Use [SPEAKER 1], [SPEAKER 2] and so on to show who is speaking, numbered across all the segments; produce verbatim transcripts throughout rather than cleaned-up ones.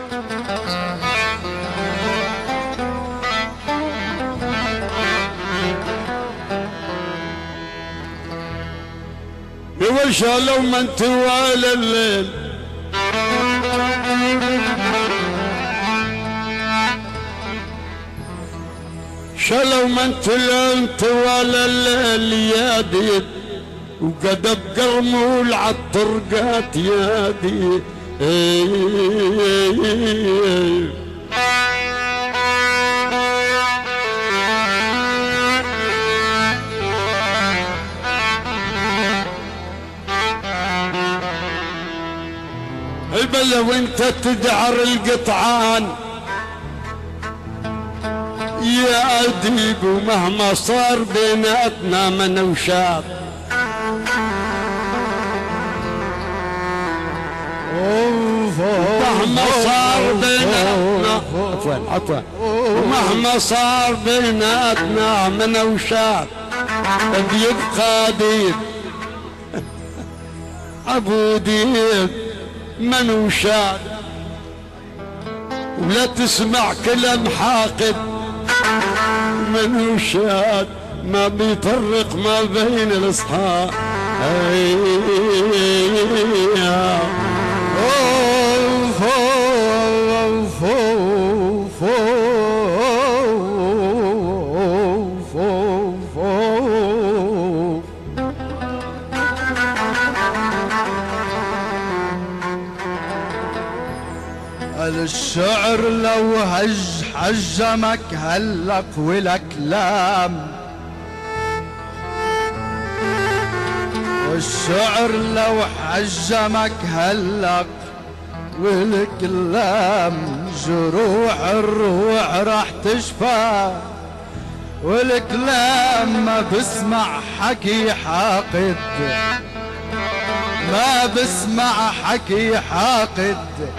[SPEAKER 1] شالوا من توال الليل شالوا من توال الليل يا ديد وقدب قرمول عالطرقات يا ديد البلا وانت تدعر القطعان يا أديب ومهما صار بيناتنا من وشاب مهما صار بيناتنا عفوا عفوا ومهما صار بيناتنا من وشاب بيبقى ديب ابو ديب من وشاد ولا تسمع كلام حاقد من وشاد ما بيفرق ما بين الاصحاب
[SPEAKER 2] الشعر لو هج حجمك هلق والكلام والشعر لو حجمك هلق والكلام جروح الروح راح تشفى والكلام ما بسمع حكي حاقد ما بسمع حكي حاقد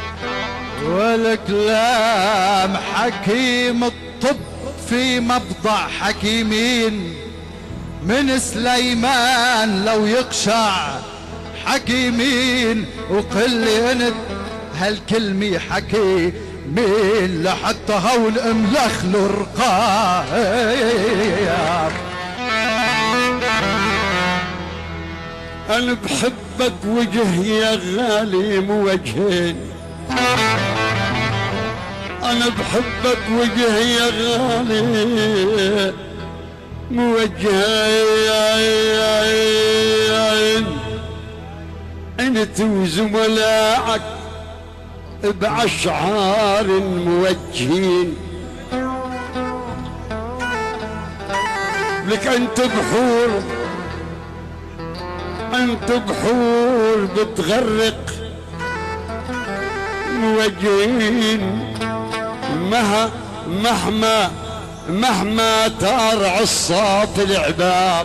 [SPEAKER 2] والكلام حكيم الطب في مبضع حكيمين من سليمان لو يقشع حكيمين وقل لي انت هالكلمة حكي مين لحتى هول املخ له الرقاب.
[SPEAKER 1] انا بحبك وجه يا غالي مو وجهين انا بحبك وجه يا غالي مو وجهين انت وزملائك بأشعار موجهين لك انت بحور انت بحور بتغرق موجهين مها مهما مهما تار عصات العباب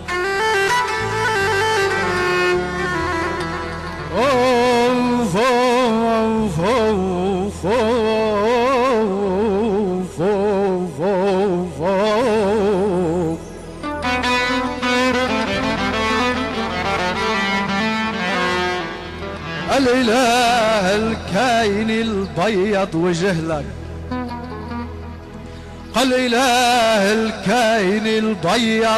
[SPEAKER 2] أوف أوف أوف أوف أوف أوف أوف الإله الكاين البيض وجهلك الإله الكاين البيض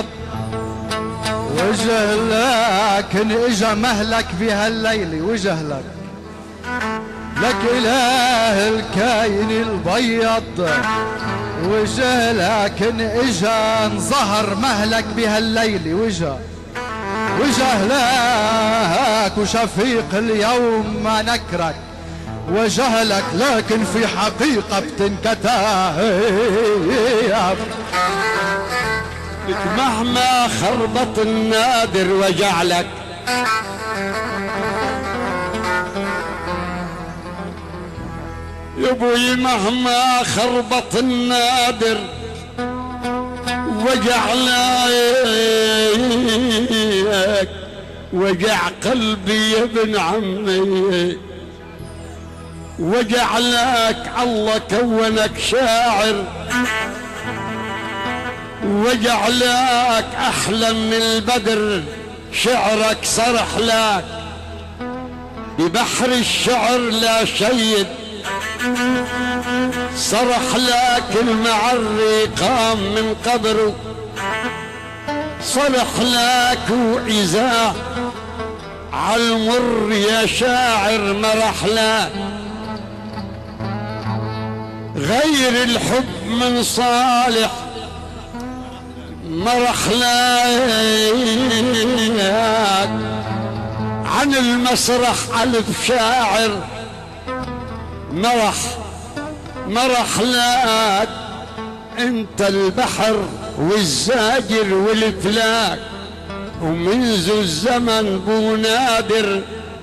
[SPEAKER 2] وجهلك ان اجا مهلك بهالليل وجهلك لك إله الكاين البيض وجهلك ان اجا انظهر مهلك بهالليل وجه وجهلك وشفيق اليوم ما نكرك وجهلك لكن في حقيقة بتنكتب
[SPEAKER 1] مهما خربط النادر وجعلك يا ابوي مهما خربط النادر وجعلك وجع قلبي يا ابن عمي وجعلك الله كونك شاعر وجعلك احلى من البدر شعرك صرح لك ببحر الشعر لا شيد صرح لك المعري قام من قبره، صرح لك وإذا عالمر يا شاعر مرح لك، غير الحب من صالح مرح لك، عن المسرح ألف شاعر مرح مرح لك، انت البحر والزاجر والفلاك، ومنذ الزمن بو نادر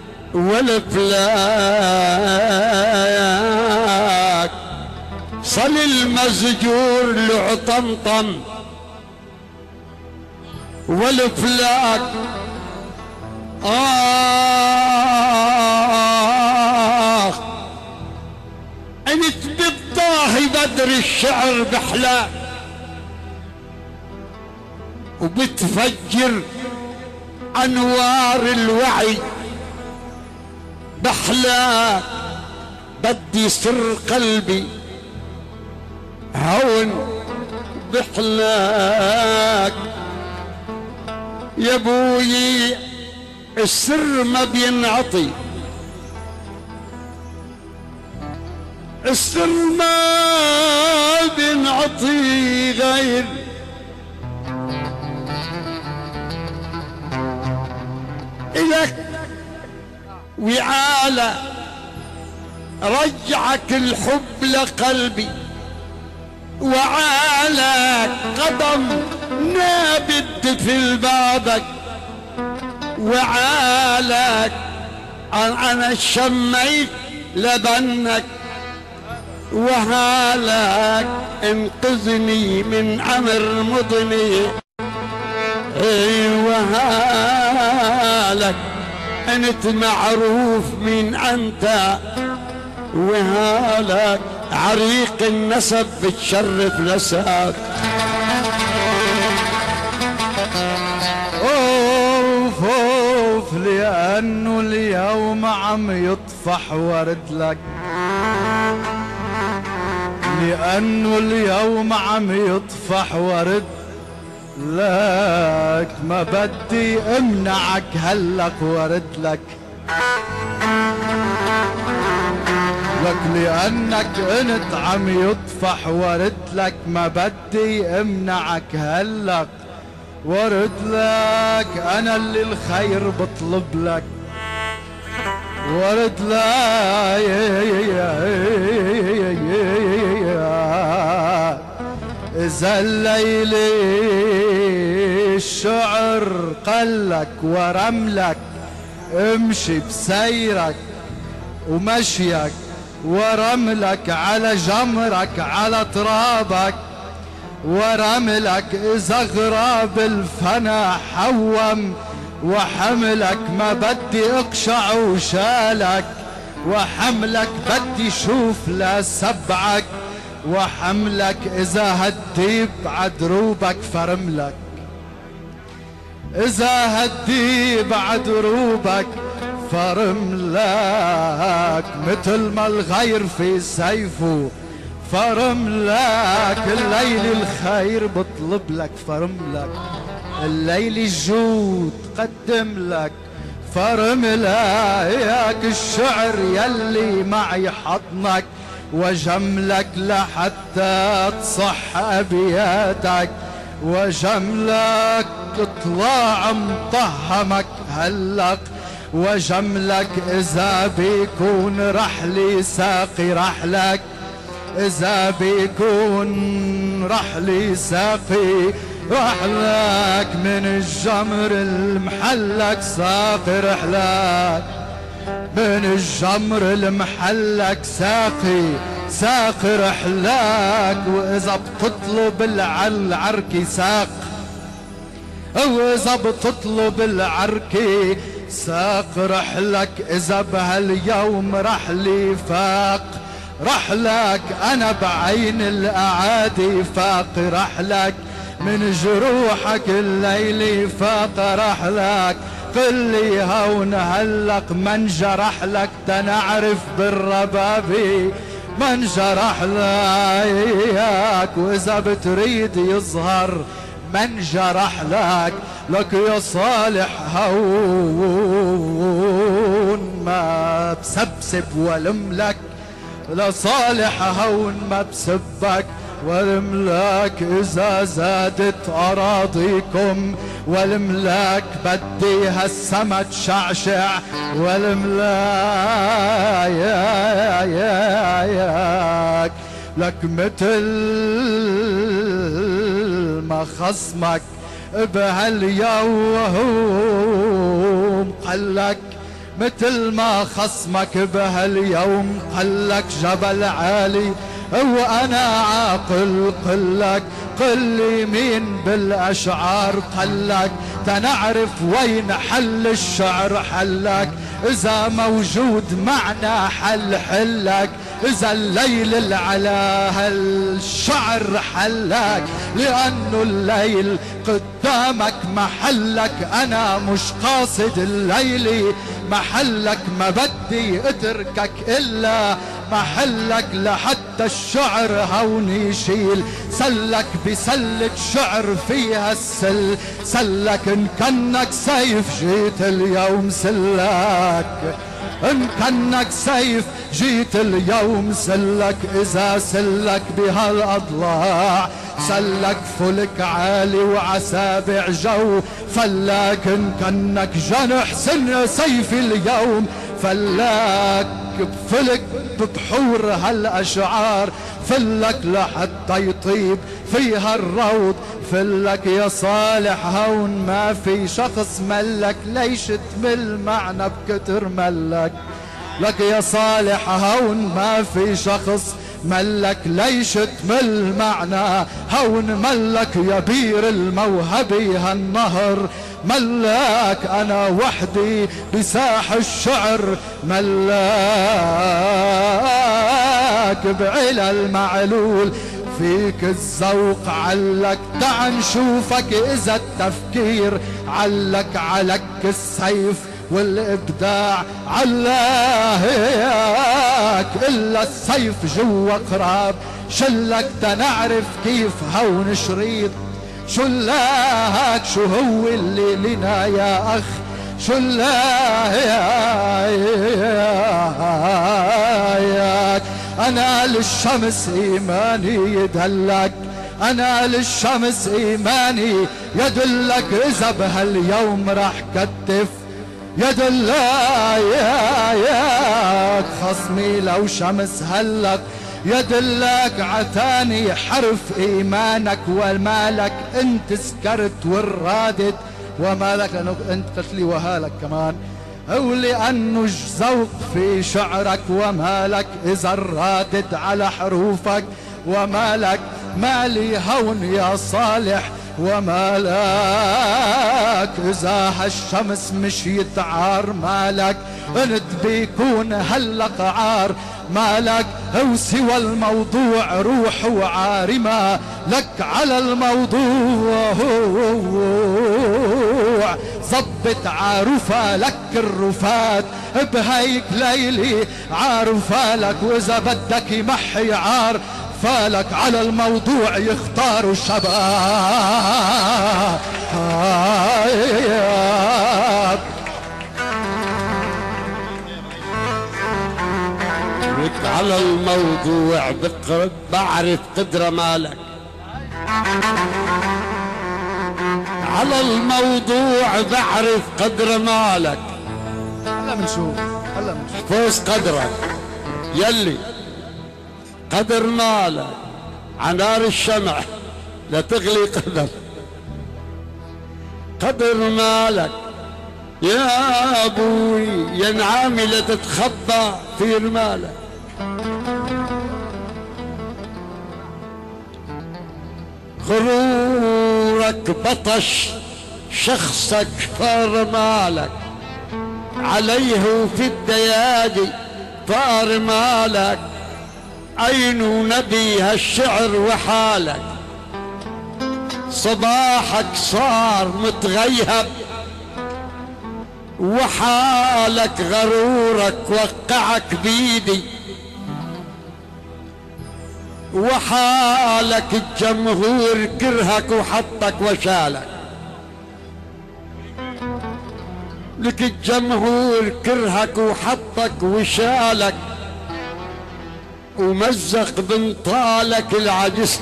[SPEAKER 1] والفلاك، صل المزجور لعطمطم والفلاك. آه انت بالطاهي بدر الشعر بحلاك، وبتفجر انوار الوعي بحلاك، بدي سر قلبي هون بحلاك. يا ابوي السر ما بينعطي، السر ما بينعطي غير إلك وعالة، رجعك الحب لقلبي وعالك قدم نابت في بابك، وعالك أنا شميت لبنك، وهالك انقذني من أمر مضني، وهالك انت معروف من انت، وهالك عريق النسب بتشرف نسب.
[SPEAKER 2] اوف اوف لانه اليوم عم يطفح ورد لك، لانه اليوم عم يطفح ورد لك، ما بدي امنعك هلق ورد لك، لك لانك انت عم يطفح ورد لك، ما بدي امنعك هلق ورد لك، انا اللي الخير بطلب لك ورد لك، إذا الليل الشعر قلك ورملك، امشي بسيرك ومشيك ورملك على جمرك على ترابك ورملك، إذا غراب الفنا حوم وحملك، ما بدي اقشع وشالك، وحملك بدي شوف لسبعك، وحملك إذا هديب عدروبك فرملك، إذا هديب عدروبك فرملك، مثل ما الغير في سيفه فرملك، الليل الخير بطلب لك فرملك، الليل الجود قدم لك فرملك، الشعر يلي معي حضنك وجملك لحتى تصح أبياتك، وجملك اطلاع مطهمك هلق، وجملك إذا بيكون رحلي ساقي رحلك، إذا بيكون رحلي ساقي رحلك، من الجمر المحلك ساقي رحلك، من الجمر المحلك ساقي ساقي رحلك، وإذا بتطلب العركي ساق، وإذا بتطلب العركي ساق رحلك، إذا بهاليوم رحلي فاق رحلك، أنا بعين الأعادي فاق رحلك، من جروحك الليل فاق رحلك، قل لي هون هلق من جرح لك تنعرف بالربابي من جرح لك واذا بتريد يظهر من جرح لك لك يا صالح هون ما بسبسب ولملك لصالح هون ما بسبك والملاك إذا زادت أراضيكم والملاك بدي هالسما تشعشع والملاك لك متل ما خصمك بهاليوم قلك متل ما خصمك بهاليوم قلك جبل عالي وانا عاقل قلك قل لي مين بالاشعار قلك تنعرف وين حل الشعر حلك اذا موجود معنا حل حلك اذا الليل اللي على هالشعر حلك لانه الليل قدامك محلك انا مش قاصد الليل محلك ما بدي اتركك الا محلك لحتى الشعر هون يشيل سلك بسلة شعر فيها السل سلك ان كنك سيف جيت اليوم سلك ان كنك سيف جيت اليوم سلك اذا سلك بهالاضلاع سلك فلك عالي وعسابع جو فلاك ان كنك جنح سن سيف اليوم فلاك بفلك ببحور هالاشعار فلك لحتى يطيب فيها الروض فلك يا صالح هون ما في شخص ملك ليش تمل معنا بكتر ملك لك يا صالح هون ما في شخص ملك ليش تمل معنا هون ملك يا بير الموهبي هالنهر ملاك انا وحدي بساح الشعر ملاك بعلى المعلول فيك الذوق علك دع نشوفك اذا التفكير علك علك السيف والابداع علاك الا السيف جوا قراب شلك تنعرف كيف هون شريط شلاك شو هو اللي لنا يا اخ شلاك انا للشمس ايماني يدلك انا للشمس ايماني يدلك اذا بهاليوم راح كتف يدلك خصمي لو شمس هلك يدلك عتاني حرف ايمانك ومالك انت سكرت والرادت ومالك لانه انت قلت لي وهالك كمان او لانه ذوق في شعرك ومالك اذا الرادد على حروفك ومالك مالي هون يا صالح ومالك اذا هالشمس مشيت عار مالك انت بيكون هلق عار مالك او سوى الموضوع روح وعارمة لك على الموضوع ظبط عارفة لك الرفات بهيك ليلي عارفة لك واذا بدك يمحي عار فالك على الموضوع يختاروا الشباب
[SPEAKER 1] على الموضوع بقرب بعرف قدرة مالك على الموضوع بعرف قدر مالك
[SPEAKER 2] هلا بنشوف هلا بنشوف
[SPEAKER 1] فوز قدرك يلي قدر مالك عنار الشمع لا تغلي قدر قدر مالك يا ابوي يا نعامي لا تتخبى في رمالك غرورك بطش شخصك فار مالك عليه في الديادي فار مالك عين نبي هالشعر وحالك صباحك صار متغيب وحالك غرورك وقعك بيدي وحالك الجمهور كرهك وحطك وشالك، لك الجمهور كرهك وحطك وشالك، ومزق بنطالك العجز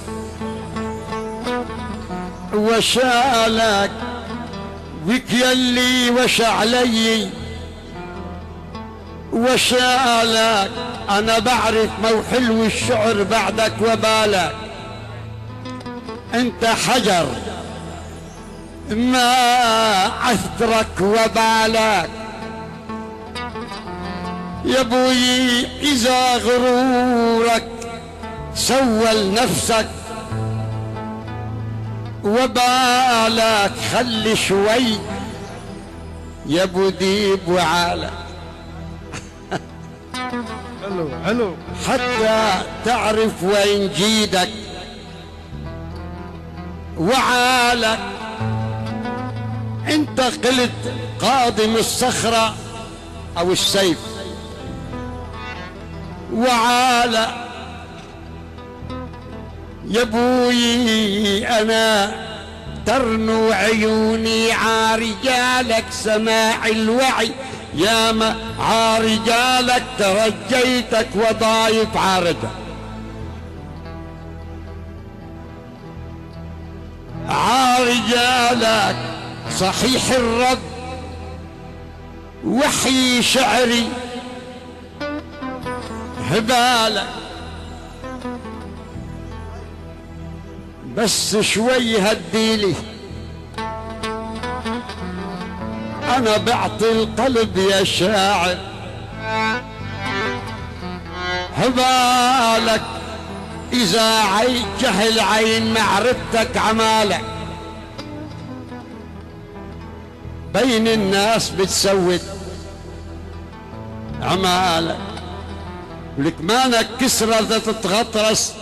[SPEAKER 1] وشالك، بك يلي وش علي وشالك. انا بعرف مو حلو الشعر بعدك وبالك، انت حجر ما عثرك وبالك. يا ابوي اذا غرورك سول نفسك وبالك، خلي شوي يا ابو ديب وعالك.
[SPEAKER 2] حلو حلو
[SPEAKER 1] حتى تعرف وين جيدك وعالك. انت قلت قادم الصخرة او السيف وعالك. يا ابوي انا ترنو عيوني عارجالك سماع الوعي، يا ما عارجالك ترجيتك وضايف عارجة. عارجالك صحيح الرب وحي شعري هبالك، بس شوي هديلي انا بعطي القلب يا شاعر هبالك. اذا عين جهل عين معرفتك عمالك، بين الناس بتسود عمالك، ولك مانك كسرة تتغطرس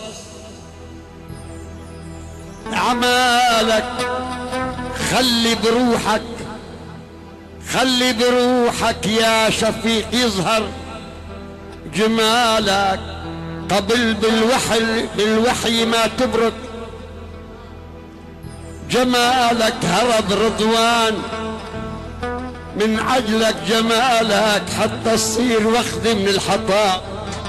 [SPEAKER 1] عمالك. خلي بروحك خلي بروحك يا شفيق يظهر جمالك، قبل بالوحي بالوحي ما تبرك جمالك. هرب رضوان من عجلك جمالك، حتى تصير وخذ من الحطاء.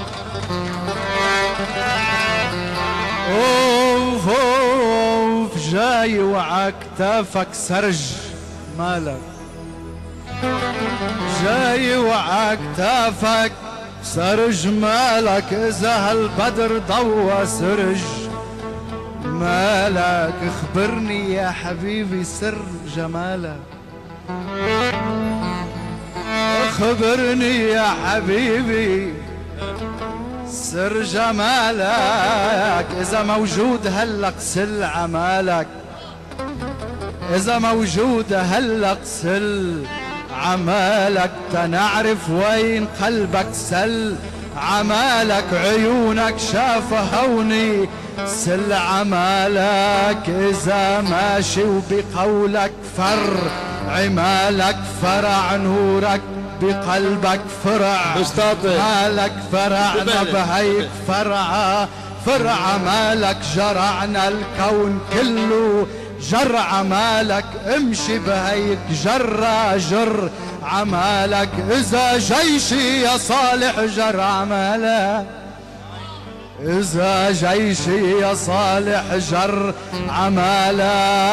[SPEAKER 2] اوف اوف جاي وعكتافك سرج مالك، جاي وعكتافك سرج مالك. اذا هالبدر ضوى سرج مالك، اخبرني يا حبيبي سر جمالك، اخبرني يا حبيبي سر جمالك. اذا موجود هلا اغسل عمالك، اذا موجود هلا اغسل عمالك. تنعرف وين قلبك سل عمالك، عيونك شاف هوني سل عمالك. اذا ماشي وبقولك فر عمالك، فرع نورك بقلبك فرع مالك، فرعنا بهيك فرعة فرع مالك. جرعنا الكون كله جر عمالك، امشي بهيك جرة جر عمالك. اذا جيشي يا صالح جر عمالك، اذا جيشي يا صالح جر عمالك.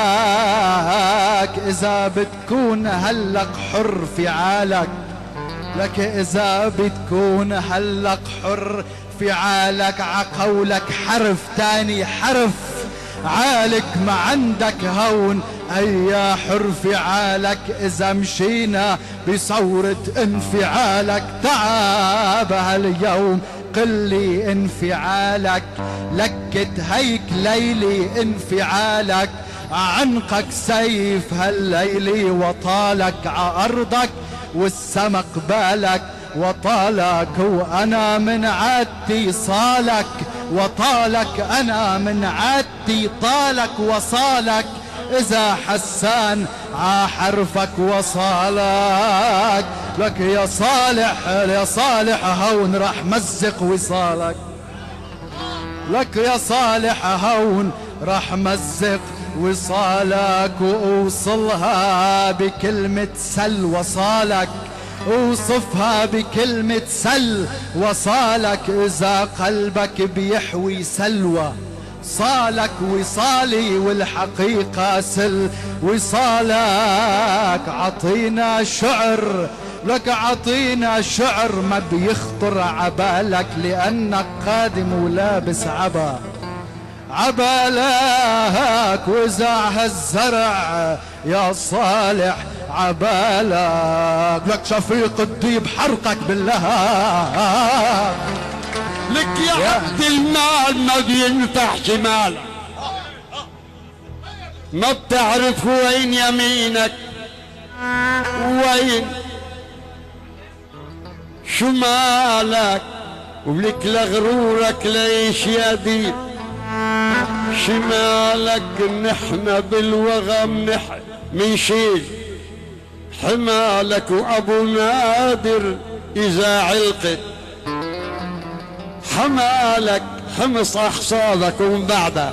[SPEAKER 2] اذا بتكون هلق حر في عالك، لك اذا بتكون هلق حر في عالك. عقولك حرف تاني حرف عالك، ما عندك هون هيا حر في عالك. اذا مشينا بصورة انفعالك، تعب هاليوم قلي انفعالك. لكت هيك ليلي انفعالك، عنقك سيف هالليلي وطالك عأرضك والسما قبالك وطالك. وأنا من عادتي صالك وطالك، أنا من عادتي طالك وصالك. إذا حسان عحرفك وصالك، لك يا صالح يا صالح هون رح مزق وصالك. لك يا صالح هون راح مزق وصالك وأوصلها بكلمة سل وصالك، اوصفها بكلمة سل وصالك. إذا قلبك بيحوي سلوى صالك وصالي والحقيقة سل وصالك. عطينا شعر لك عطينا شعر ما بيخطر عبالك، لأنك قادم ولابس عبا عبالك وزع الزرع يا صالح عبالك. لك شفيق الديب حرقك بالله،
[SPEAKER 1] لك يا عبد المال ما بينفع شمالك، ما بتعرف وين يمينك وين شمالك، ولك لغرورك ليش يا ديب شمالك. نحن بالوغم نحن منشيل حمالك، وابو نادر اذا علقت حمالك حمص احصادك ومن بعدها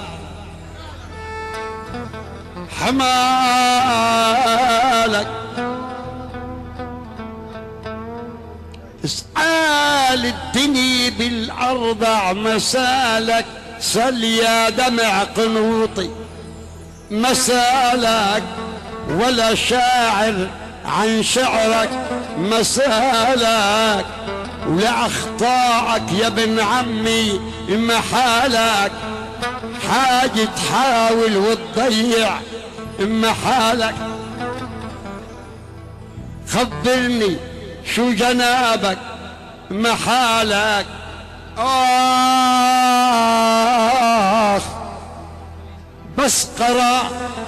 [SPEAKER 1] حمالك. اسأل الدنيا بالاربع مسالك، سل يا دمع قنوطي مسالك، ولا شاعر عن شعرك مسالك، ولأخطائك يا ابن عمي محالك. حاجة تحاول وتضيع محالك. خبرني شو جنابك محالك. آخ بس قرأ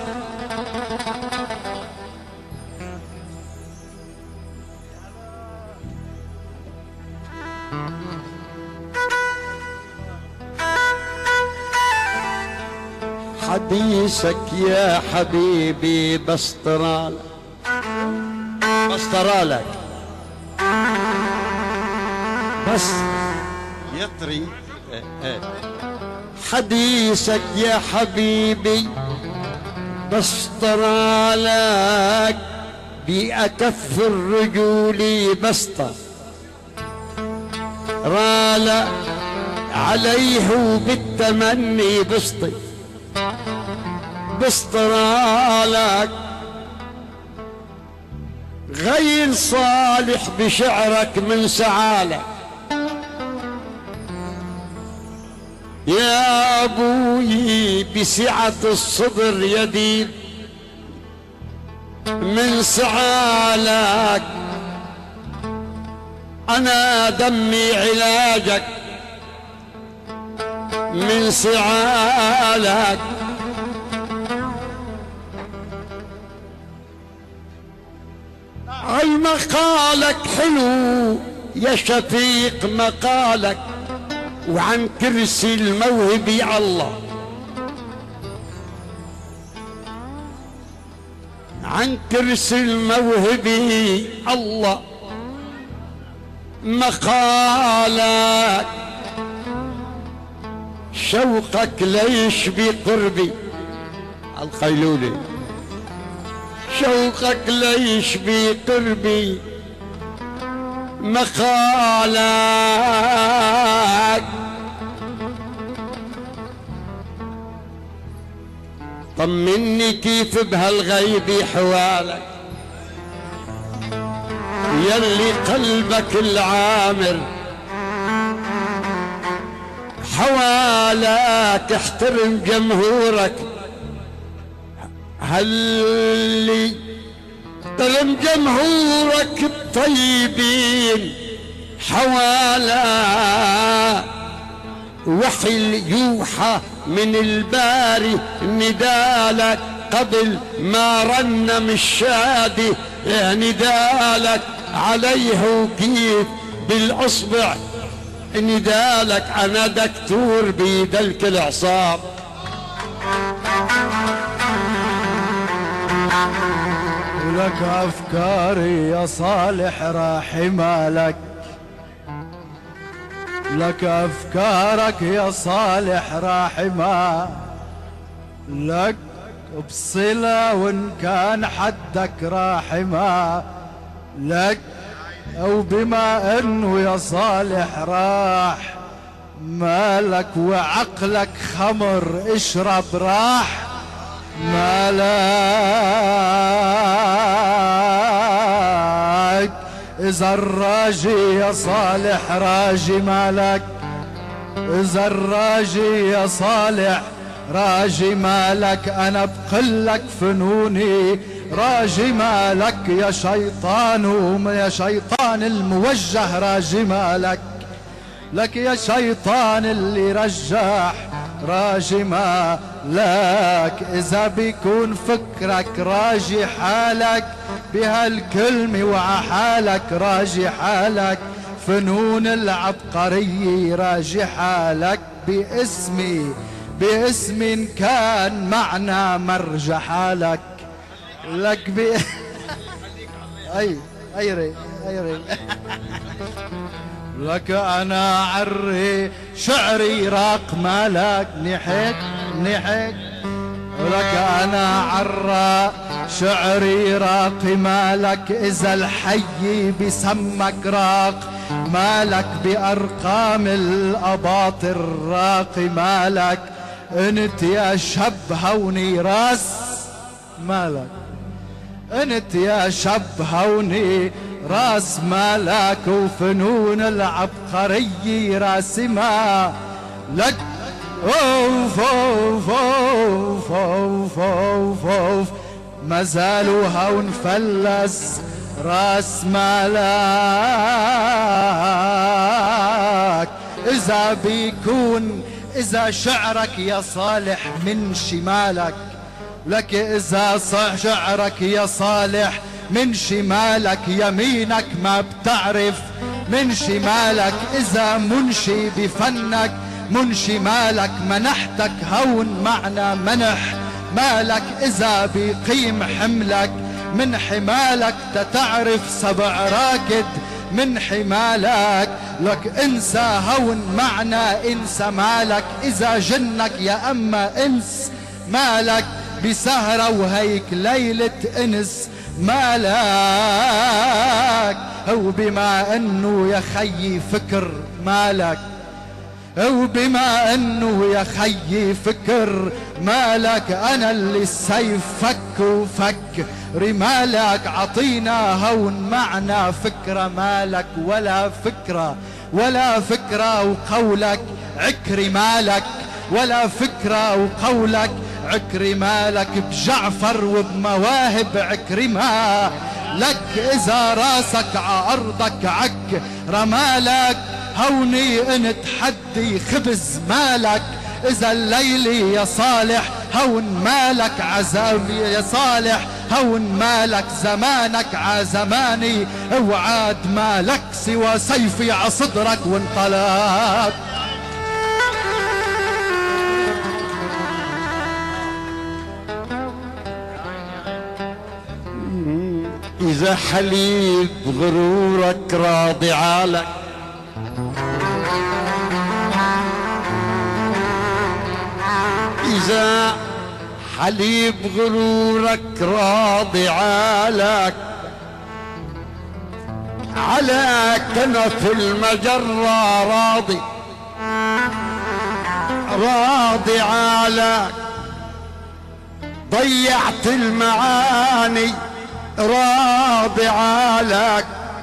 [SPEAKER 1] حديثك يا حبيبي بسطرالك بسطرالك بس يطري حديثك يا حبيبي بسطرالك، بأكف الرجول بسطة رال عليه بالتمني بسطي بسطرالك. غير صالح بشعرك من سعالك يا أبوي، بسعة الصدر يديد من سعالك. أنا دمي علاجك من سعالك. أي مقالك حلو يا شفيق مقالك، وعن كرسي الموهبي الله عن كرسي الموهبي الله مقالك. شوقك ليش بقربي القيلولي، شوقك ليش بقربي مقالك. طمني كيف بهالغيب حوالك، يلي قلبك العامر حوالك. احترم جمهورك هاللي احترم جمهورك الطيبين حوالك. وحي يوحى من الباري ندالك، قبل ما رنم الشادي ندالك عليه. وكيف بالاصبع ندالك، انا دكتور بيدلك العصاب.
[SPEAKER 2] ولك افكاري يا صالح راح مالك، لك أفكارك يا صالح راحمة، لك بصلة وإن كان حدك راحمة، لك أو بما إنه يا صالح راح مالك وعقلك خمر اشرب راح مالك. إذا الراجي يا صالح راجي مالك، إذا الراجي يا صالح راجي مالك، أنا بقلك فنوني راجي مالك يا شيطان، يا شيطان الموجه راجي مالك، لك يا شيطان اللي رجح راجي مالك. إذا بيكون فكرك راجي حالك بهالكلمة وعحالك راجي حالك، فنون العبقرية راجي حالك، باسمي باسم كان معنا مرجى حالك، لك ب اي اي ري اي ري لك انا عري شعري راق مالك نحك نحك، لك انا عرى شعري راق مالك. اذا الحي بسمك راق مالك، بارقام الاباطر راق مالك. انت يا شب هوني راس مالك، انت يا شب هوني راس مالك، وفنون العبقرية راسمة لك. اوف اوف اوف اوف اوف اوف ما زالوا هون فلس راس مالك. اذا بيكون إذا شعرك يا صالح من شمالك، لك إذا صح شعرك يا صالح من شمالك، يمينك ما بتعرف من شمالك. إذا منشي بفنك من شمالك، منحتك هون معنا منح مالك. إذا بيقيم حملك من حمالك، تتعرف سبع راكد من حمالك. لك انسى هون معنا انسى مالك. اذا جنك يا اما انس مالك، بسهرة وهيك ليلة انس مالك. او بما انه يا خيي فكر مالك، او بما انه يا خيي فكر مالك. انا اللي السيف فك وفك رمالك. عطينا هون معنا فكرة مالك، ولا فكرة ولا فكرة وقولك عكري مالك، ولا فكرة وقولك عكري مالك. بجعفر وبمواهب عكرمة لك. اذا راسك عارضك عك رمالك، هوني انت حدي خبز مالك. اذا الليلي يا صالح هون مالك عزامي يا صالح، هون مالك زمانك عزماني. وعاد مالك سوى سيفي عصدرك وانطلق.
[SPEAKER 1] إذا حليب غرورك راضي عالك، إذا حليب غرورك راضي عالك، على كنف المجرة راضي راضي عالك. ضيعت المعاني راضي عالك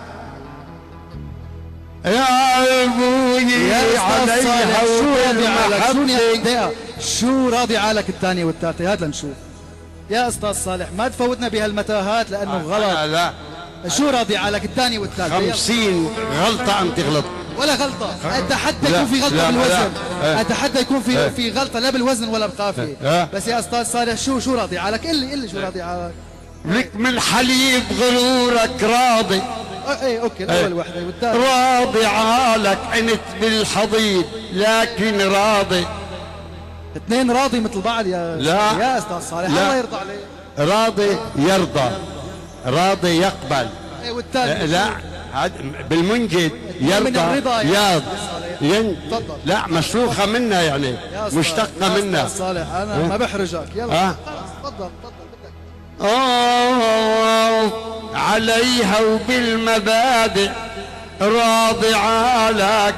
[SPEAKER 1] يا ابوي عليها
[SPEAKER 2] والمحبة. شو راضي عالك الثانية والثالثة؟ هات لنشوف يا استاذ صالح، ما تفوتنا بهالمتاهات لانه غلط.
[SPEAKER 1] لا لا
[SPEAKER 2] شو راضي عالك الثانية والثالثة؟
[SPEAKER 1] خمسين غلطة انت غلط
[SPEAKER 2] ولا غلطة. اتحدى يكون في غلطة بالوزن، اتحدى يكون في في غلطة لا بالوزن ولا بالقافية. بس يا استاذ صالح شو شو راضي عالك؟ قل لي قل لي شو راضي عالك؟
[SPEAKER 1] لك من حليب غرورك راضي.
[SPEAKER 2] ايه اوكي الاول وحده والثاني
[SPEAKER 1] راضي عالك. عنت بالحضيض لكن راضي.
[SPEAKER 2] اثنين راضي مثل بعض يا
[SPEAKER 1] لا
[SPEAKER 2] يا استاذ صالح.
[SPEAKER 1] لا.
[SPEAKER 2] الله يرضى عليك.
[SPEAKER 1] راضي يرضى، راضي يقبل.
[SPEAKER 2] ايه والثالث
[SPEAKER 1] لا بالمنجد يرضى
[SPEAKER 2] من الرضا
[SPEAKER 1] يا ين... لا مشروخة منا يعني مشتقة منا.
[SPEAKER 2] صالح أنا اه؟ ما بحرجك يلا اه؟ تفضل تفضل.
[SPEAKER 1] أوه عليها وبالمبادئ راضعة لك،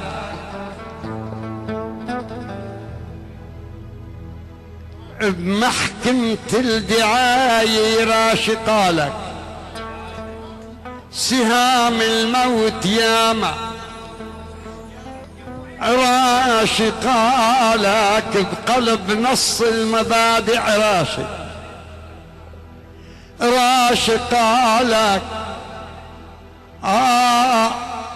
[SPEAKER 1] بمحكمة الدعاية راشقة لك، سهام الموت ياما راشقة لك، بقلب نص المبادئ راشق راشقة لك. آه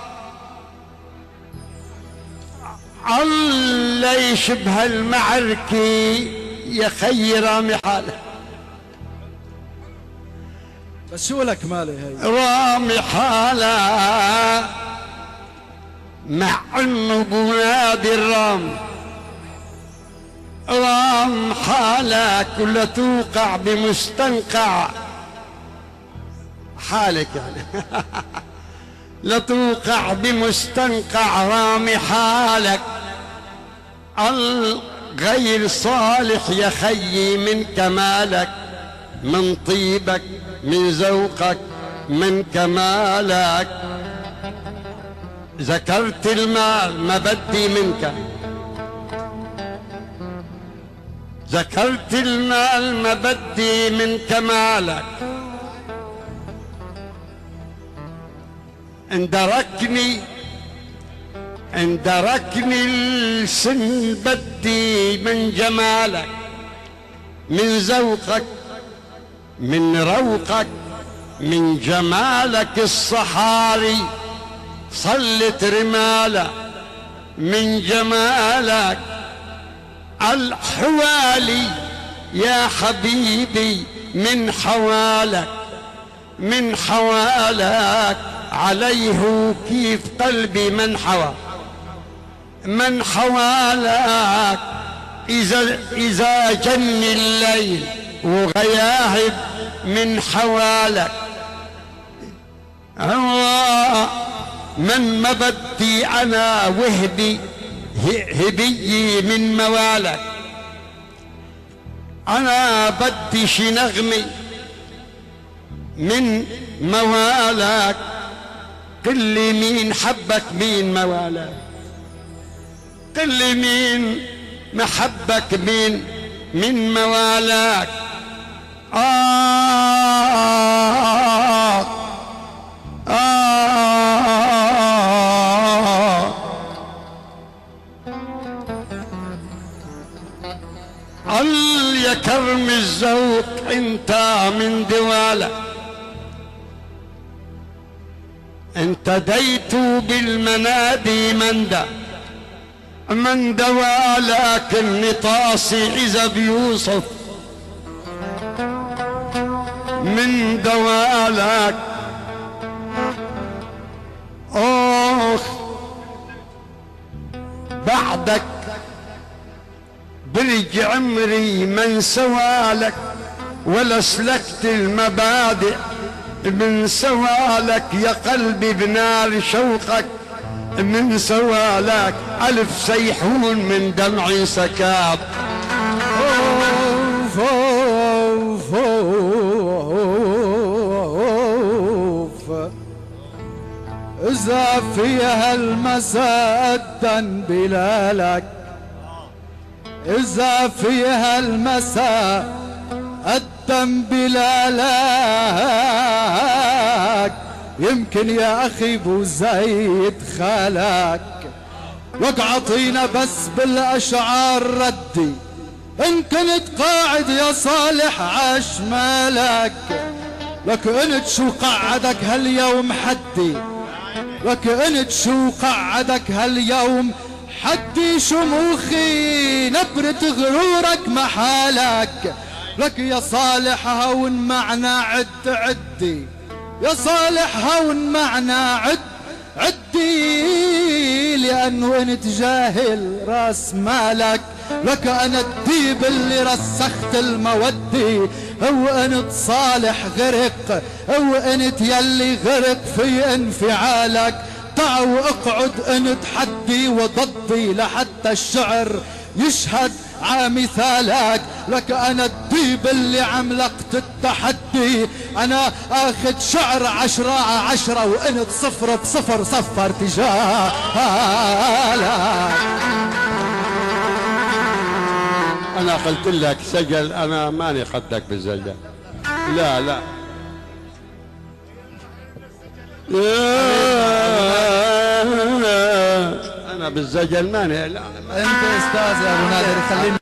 [SPEAKER 1] الله يشبه المعركة يا خي رامي حالك،
[SPEAKER 2] بس شو لك مالي هي
[SPEAKER 1] رامي حالك مع انه بنادي الرام رام حالك ولا توقع بمستنقع حالك يعني لا توقع بمستنقع رامي حالك. الغير صالح يا خيي من كمالك، من طيبك من ذوقك من كمالك. ذكرت المال ما بدي منك، ذكرت المال ما بدي من كمالك. اندركني اندركني السن بدي من جمالك، من ذوقك من روقك من جمالك. الصحاري صلت رمالة من جمالك. الحوالي يا حبيبي من حوالك من حوالك. عليه كيف قلبي من حوى من حوالك. إذا إذا جن الليل وغياهب من حوالك. هو من ما بدي أنا وهبي هدية من موالك. أنا بدي شي نغمي من موالك. قل لي مين حبك مين موالك، قل لي مين محبك مين من موالك. آه آه قل يا كرم الذوق انت من دوالك. انت ديت بالمنادي مندى من دوالك. النطاسي اذا بيوصف من دوالك. اخ بعدك برج عمري من سوالك، ولا سلكت المبادئ من سوالك. يا قلبي بنار شوقك من سوالك. ألف سيحون من دمعي سكاب.
[SPEAKER 2] أوف أوف أوف إذا فيها المساء الدن بلالك، إذا فيها المساء الدم بلالك. يمكن يا أخي بو زيد خالك وقعطينا بس بالأشعار ردي. إن كنت قاعد يا صالح عاش مالك، لك انت شو قعدك هاليوم حدي، لك انت شو قعدك هاليوم حدي. شموخي نبرة غرورك محالك، لك يا صالح هون معنا عد عدي، يا صالح هون معنا عد عدي. لأنه انت جاهل راس مالك، لك انا الديب اللي رسخت المودي. هو انت صالح غرق، هو انت يلي غرق في انفعالك. ضع واقعد ان تحدي وضدي لحتى الشعر يشهد عامثالك. لك انا الديب اللي عملقت التحدي، انا اخذ شعر عشرة عشرة وانت صفر صفر صفر تجاهلك.
[SPEAKER 1] انا قلت لك سجل، انا ماني قدك بالزجل. لا لا انا بالزجل ماني. لا
[SPEAKER 2] انت استاذ يا ابو نادر، خليني